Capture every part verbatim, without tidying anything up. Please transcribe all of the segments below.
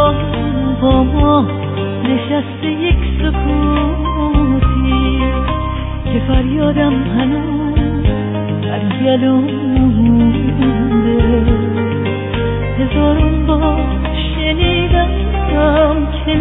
با با ما نشسته یک سکوتی که فریادم هنوز در گلوم مونده. هزاران بار شنیدم که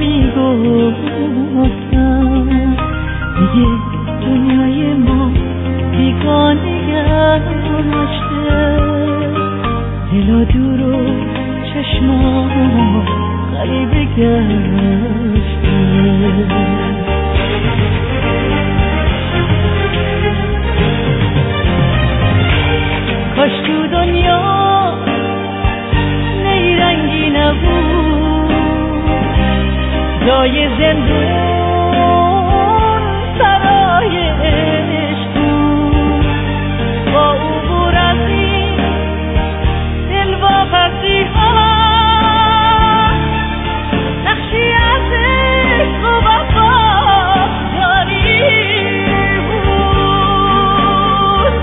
میگفتم دیگه دنیای ما بیگانه گشته، دلا دور و چشمام غریبه گشته. کاش تو دنیا نیرنگی نبود، جای زندون سرای عشق بود. با عبور از این دلواپسی ها نقشی از عشق و وفا جاری بود.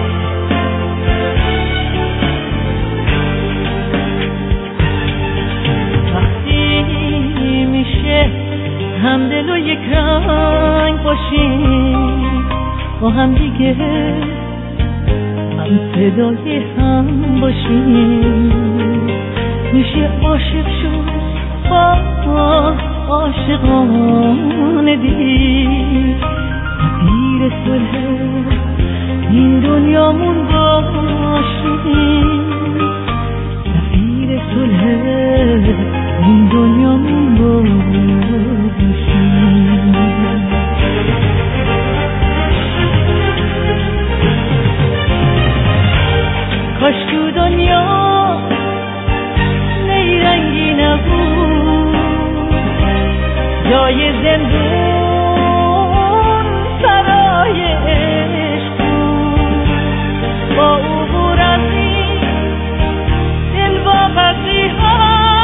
وقتی میشه همدل و یک رنگ باشیم، با هم دیگه هم صدای هم باشیم، میشه عاشق شد با عاشقانه دید. سفیر صلح این دنیامون باشیم، سفیر صلح این دنیامون باشیم. کاش تو دنیا نیرنگی نبود، جای زندون سرای عشق بود. با عبور از این دلواپسی ها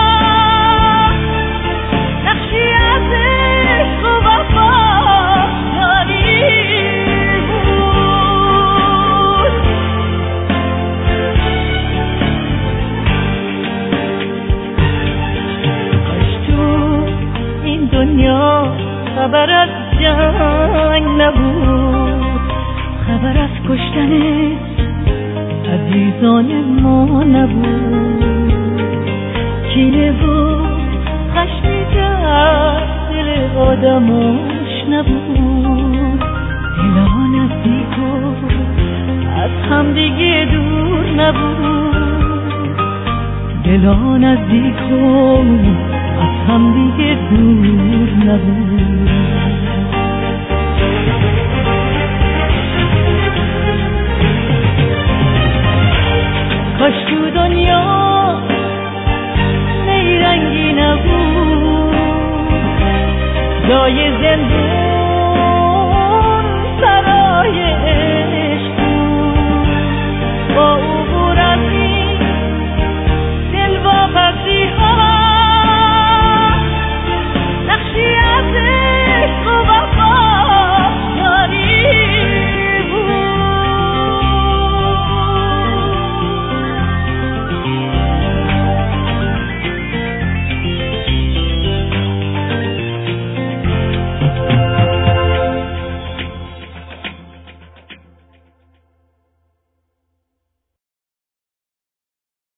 نقشی از عشق و وفا جاری بود. کاش تو این دنیا خبر از جنگ نبود، خبر از کشتن عزیزان ما نبود. کینه و خشمی در دل آدماش نبود. دلا نزدیک و از هم دیگه دور نبود، دلا نزدیک و از هم دیگه دور نبود. کاش تو دنیا نیرنگی نبود، جای زندون